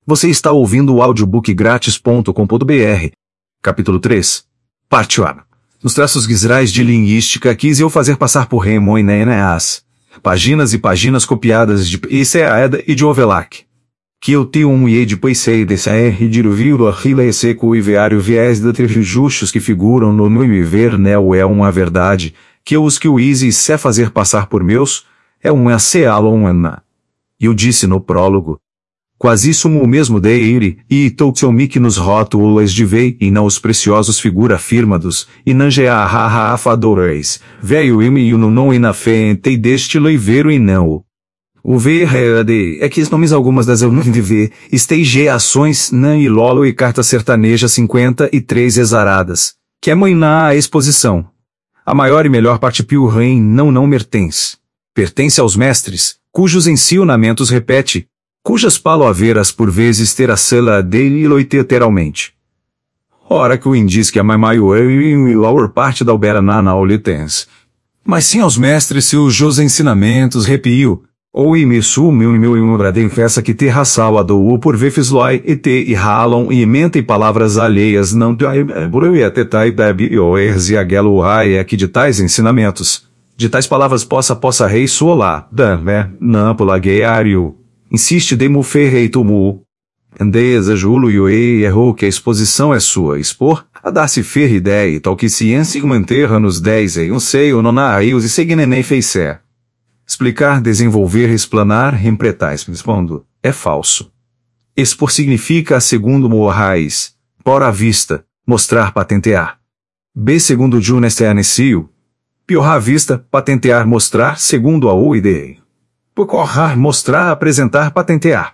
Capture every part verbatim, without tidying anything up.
Você está ouvindo o audiobook grátis ponto com ponto br. Capítulo três. Parte um. Nos traços guisrais de linguística quis eu fazer passar por Raymond Neneas. Páginas e páginas copiadas de Iseaeda e de Ovelac. Que eu tenho um e depois sei desse R de vírgula rile seco e veário viés da justos que figuram no no e ver neo é uma verdade, que os que o easy se fazer passar por meus, é um a se alon ana. Eu disse no prólogo. Quase sumo o mesmo de ire, e toutselmic nos rótulos de vei, e não os preciosos figura firmados, e não já ha ha afadoreis, veio e me no não e na fé entei deste leiveiro e não. O ver é que nomes algumas das eu não de ver, esteige ações, nan e lolo e carta sertaneja cinquenta e três exaradas, que é mãe na exposição. A maior e melhor parte pio rein não não mertens. Pertence aos mestres, cujos ensinamentos repete, cujas palavras por vezes terá sela dele literalmente. Ora que o indiz que a maior e lower parte da albera na naulitens. Mas sim aos mestres seus ensinamentos repio, ou e me sumiu e meu imobradem festa que te raçal adou por vefisloi e te e ralam e mentem palavras alheias não te e até tai bebi ou erzi agelo ai é que de tais ensinamentos, de tais palavras possa possa rei solar, dan, né, nampula gueiário. Insiste de mu ferrei tumu. Andeza julo e errou que a exposição é sua, expor, a dar-se ferra ideia, tal que ciência e manterra nos dez e um sei o noná e os e seguinenei feicé. Explicar, desenvolver, explanar, rempretais, respondo, é falso. Expor significa, segundo mo raiz, por à vista, mostrar, patentear. B segundo Juneste anecio, pior à vista, patentear, mostrar, segundo a U I D. Pocorrar, mostrar, apresentar, patentear.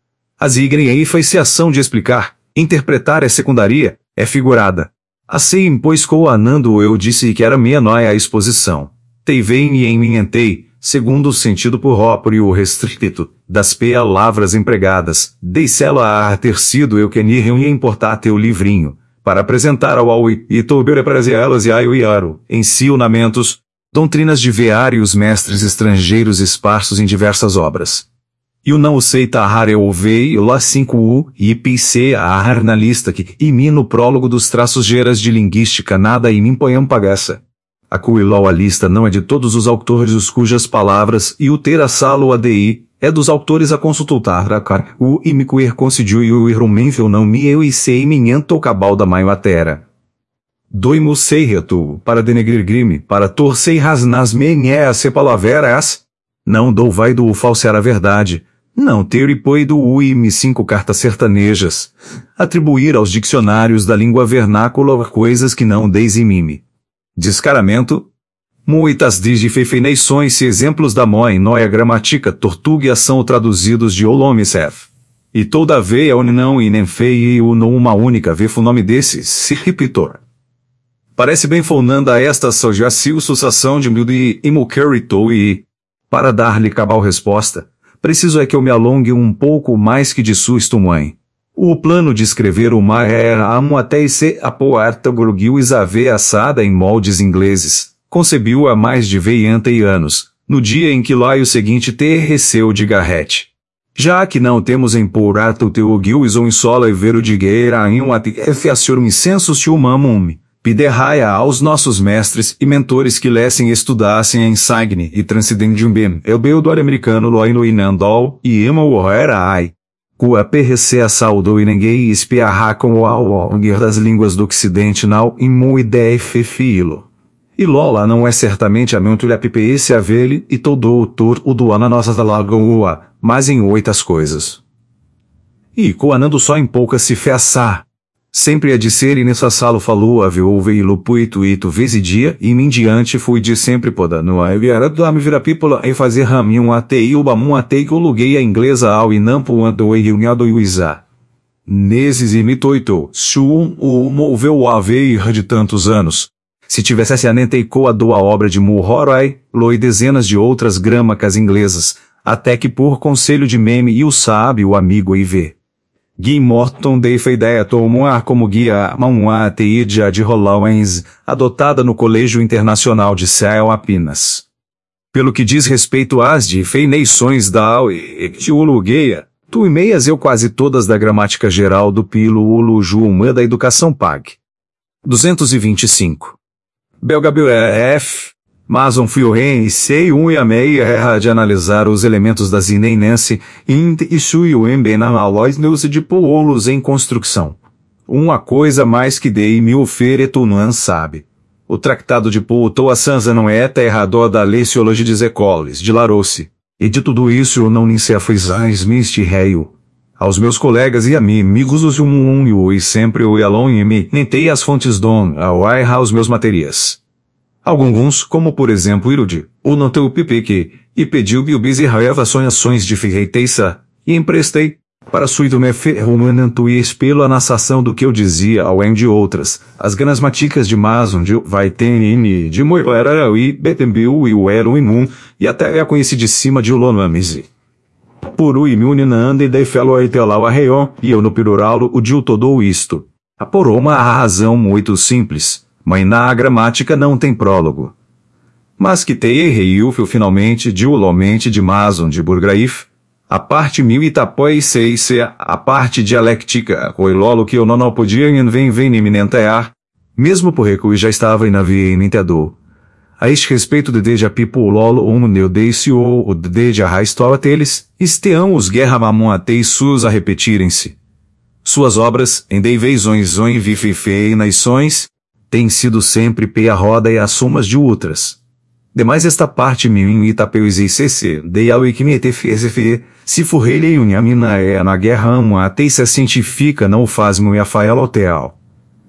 As igren aí foi-se ação de explicar, interpretar é secundaria, é figurada. Assim, pois co anando eu disse que era minha nóia a exposição. Tei vem e em entei, segundo o sentido por próprio restrito, das palavras empregadas, dei-sela a ter sido eu que nirriam e importar teu livrinho, para apresentar ao Aui, e tober para elas e ai iaro, ensinamentos, doutrinas de veários mestres estrangeiros esparsos em diversas obras. E o não o sei tahar eu vei lá cinco u e pc a ar na lista que e mi no prólogo dos traços geras de linguística nada e mim poiam pagaça. A cuiló a lista não é de todos os autores os cujas palavras e o ter a salo a di é dos autores a consultar a car o e me cuer concidiu e o irrumenfel não me eu e sei minhento cabal da maio a terra. Doimo sei retu, para denegrir grime, para torcei rasnas men é a se palaveras? Não dou vai do falsear a verdade, não ter e poi do u e me cinco cartas sertanejas, atribuir aos dicionários da língua vernácula coisas que não deis e mime. Descaramento? Muitas digifefeineições se exemplos da moe noia gramatica tortuga são traduzidos de olomicef. E toda veia não e nem fei e o não uma única vefa o nome desse, se repitor. Parece bem fonanda a esta sojacil sucessão de milde e mucuritou e, para dar-lhe cabal resposta, preciso é que eu me alongue um pouco mais que de susto mãe. O plano de escrever o mar era amo até e se apoarta gruguil isave assada em moldes ingleses, concebiu há mais de veianta e anos, no dia em que lá o seguinte te receu de garrete. Já que não temos em porata o teu guil ou em sola e ver o de gueira em um atf assur incensos te umamum. Piderraia aos nossos mestres e mentores que lessem e estudassem em Sagne e Transcendendium bem, eu beudor americano loino inandol, e ema o era ai. Cua perrece a saudou e ninguém espiarra com o alongir das línguas do ocidente nau imu ideia fefilo. E lola não é certamente a mentulha ppc a vele e todo o tur o doana nossas da lagoa, mas em oitas coisas. E coanando só em poucas se feaçar. Sempre é de ser e nessa sala falou a viúva e lupuito ito vez e dia, e mim diante fui de sempre poda no a viera do me vira pípola e fazer raminho até e ubamum até que eu luguei a inglesa ao e nampo ando e unhado e uizá. Neses imitoito, suum o moveu a veir de tantos anos. Se tivesse se anenteico a do a obra de Mulhorai, lo e dezenas de outras grâmacas inglesas, até que por conselho de meme e o sábio amigo e vê. Guy Morton de ideia tomar como guia uma teídia de Rolauens, adotada no Colégio Internacional de Céu apenas. Pelo que diz respeito às definições da Aue e Tiologueia, Tu e meias eu quase todas da gramática geral do Pilo Ulu Juma da educação Pag. duzentos e vinte e cinco. Belgabil F. Mason fio rei sei um e a meia erra de analisar os elementos da zineinense int e sui o embena alois neus de poolos em construção. Uma coisa mais que dei mil fereto não sabe. O tratado de Pouto a Sansa não é terrador da leciologia de Zecoles, de Larousse. E de tudo isso eu não nem se afrisais miste reio. Aos meus colegas e a mim, amigos os um um e o e sempre o e alon e me, nentei as fontes dom, ao airra os meus materias. Alguns, como por exemplo Irudi, o não teu pipique, e pediu bilbis e raiva sonhações de ferreiteiça, e emprestei, para suido me ferrumananto e espelho a nassação do que eu dizia ao em de outras, as ganasmaticas de Mason de vai ten de moera e betembiu e o ero imun, e até a conheci de cima de ulonamizi. Por o imune na ande de felo etelau arreion, e eu no piruraulo o dio todo isto. Aporou uma razão muito simples, mas na gramática não tem prólogo. Mas que te erreiu finalmente de ulomente de Mason de Burgraif, a parte mil itapói sei se a parte dialéctica, coilolo que eu não podia em vem vem iminentear, mesmo porque eu já estava em navio em entendou. A este respeito de deja pipo lolo um neu deisio o de deja raistoa teles, esteam os guerra mamon até sus a repetirem-se. Suas obras, em deveisões on vififei nações, têm sido sempre pe a roda e as somas de outras. Demais esta parte mil em itapeus e cc, de ao iquimete fezfe, se forrelei unhamina é na guerra amo até se científica não faz mu e a fael hotel.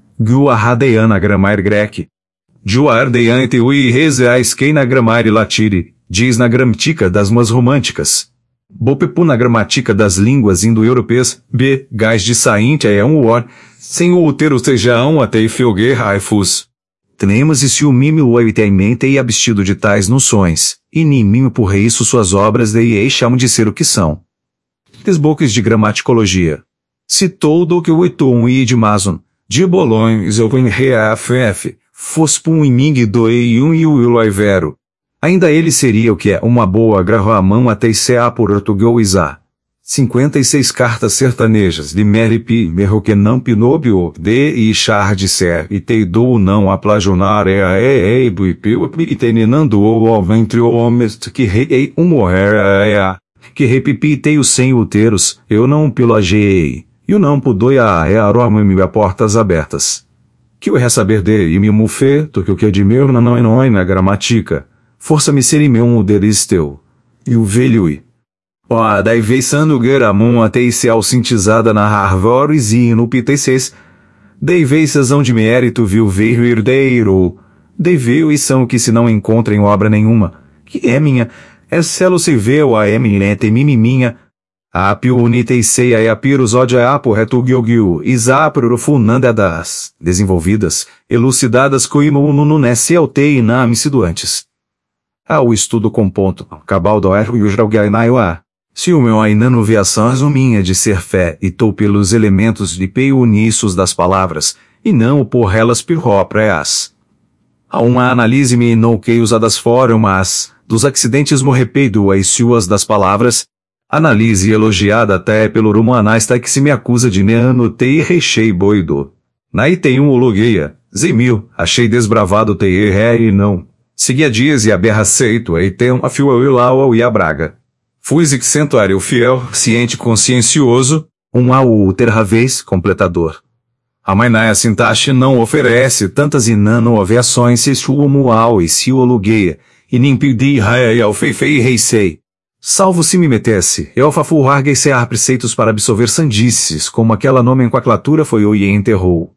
Gu arradeana gramair grec. Juar deante ui reseais quem na gramaire latire, diz na gramática das mas românticas. Bopepu na gramática das línguas indo-europeias, b, gás de sainte é um war, sem o utero seja um até e felguer raifus. Tenemos e se o mimo o evimente e abstido de tais noções, e nimimo por isso suas obras de e chamam de ser o que são. Desboques de gramaticologia. Se todo o que o itum e de Mason, de Bolonhos eu vim reaff, fospum e ming do e um e o iloivero. Ainda ele seria o que é uma boa mão até se a por ortogoizar. cinquenta e seis cartas sertanejas de Meripi, Merroquenão Pinóbio, de e char de ser, e teidou não a plajonar é a e e buipio, e tenenando o ao ventre o homens que rei um morrer é a, que repipitei os sem uteiros, eu não pilagei, e o não pudoi a é a roma me a portas abertas. Que o ressaber de e me mufê, to que o que de meu não é não é na gramatica, força-me ser e meu um deles teu, e o velho e ó, daí veisando geramon até e se alcintizada na harvores e no piteces. Dei veisazão de mérito viu veio herdeiro. Dei veio e são que se não encontra em obra nenhuma. Que é minha, é celo se veu a eminente mimiminha. A pio unitei seia e a pirus odia apo retu gilgil, isapro funanda das, desenvolvidas, elucidadas coimo no nesse altei na amicido antes. Ah, o estudo com ponto, cabal do erro e o jraugainaiwa. Se o meu ainano viações o minha de ser fé e tô pelos elementos de peuniços das palavras, e não o por elas pirrópreas. Há uma análise-me no que usadas foram mas, dos acidentes morrepeido as suas das palavras, análise elogiada até pelo romanista que se me acusa de neanotei rechei boido. Naí tem um ologueia, zemil, achei desbravado tei ré e não. Seguia dias e a berra aceito e tem uma fio eu e a braga. Fui excentuário fiel, ciente consciencioso, um ao terravez completador. A mainaia sintaxe não oferece tantas inano-aviações se chuo ao e se o alugueia, e nem pedi raia ao feifei reisei. Salvo se me metesse, eu fafurrarguei sear preceitos para absolver sandices, como aquela nomenclatura foi o e enterrou.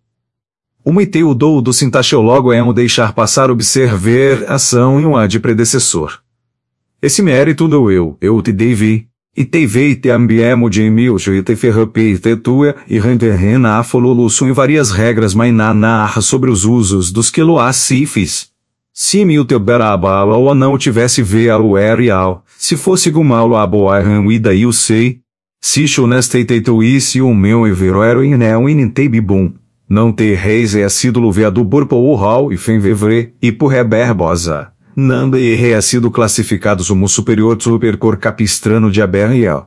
O miteu dou do sintaxeólogo é um deixar passar observer ação e um a de predecessor. Esse mérito dou eu, eu te devi, e te vei te ambiemo de milcho e te ferrapei te tua, e renderrena afololuço em várias regras maina narra sobre os usos dos que loás sifis. Se me o teu berabala ou não tivesse ve a o erial, se fosse gumalo a boa e daí o sei, se chonestei teito isi o meu e vero ero in neo in te bibum, não te reis é sido luveado burpo o hall e fenvevre, e por reberbosa. Nanda e rei sido classificados como superior supercor capistrano de Aberiel.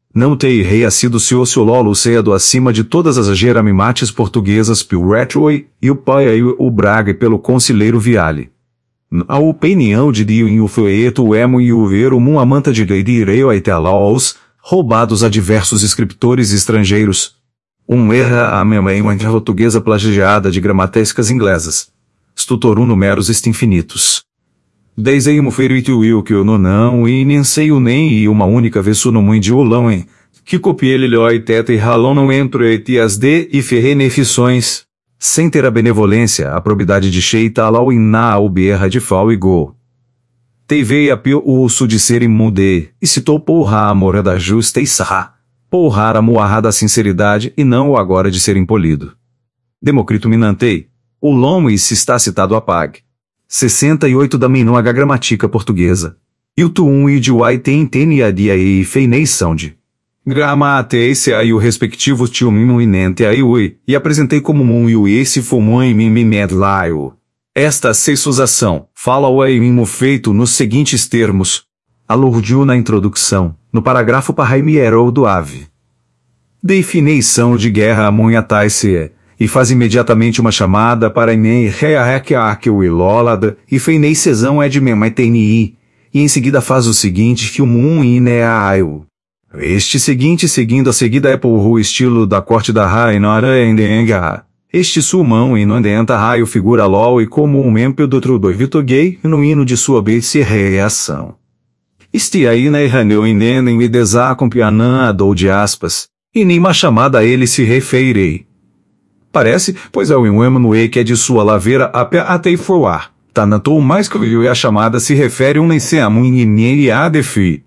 Não tei rei sido se o lolo cedo acima de todas as geramimates portuguesas pelo Retroi, e o pai e o Braga pelo conselheiro Viale. A opinião de Dio em o feito o emo e o ver o mun amanta de direu até laos, roubados a diversos escritores estrangeiros. Um erra a minha mãe uma portuguesa plagiada de gramatescas inglesas. Stutorum numeros infinitos. Desde mo feito o que eu não e nem sei o nem e uma única vez no muito de olão em que copiei ele oi teta e ralão não entro e as de e ferrenefições, sem ter a benevolência, a probidade de cheita alau na o berra de fal e go. Tevei a pio o uso de ser imude, e citou porra a mora da justa e sarra, porra a moarra da sinceridade e não o agora de ser impolido. Democrito minantei, o lomo e se está citado apague. sessenta e oito da Minoaga Gramatica Portuguesa. E o tuum e de uai tem tene a dia e feinei sound. Gramateisse aí o respectivo tio mimo inente aí ui, e apresentei como mum e o esse fomon em mim medlaio. Esta sexusação, fala o aí mimo feito nos seguintes termos. Aludiu na introdução, no parágrafo parraimiero do ave. Definição de guerra a munhataisse e faz imediatamente uma chamada para emei rearequearque o ilólada, e feinei cesão é de memaiteni, e em seguida faz o seguinte que o mun ineaio. Este seguinte seguindo a seguida é por o estilo da corte da rainora endenga. Este sumão e não denta raio figura lol e como um membro do trudo vitoguei no hino de sua beice reação. Este aí na erraneu indenen me desacompianã a dou de aspas, e nem uma chamada a ele se referirei. Parece, pois é o Inwemanoe que é de sua laveira a pé até foar. Tanatou mais que eu e a chamada se refere um nem se amun e a defi.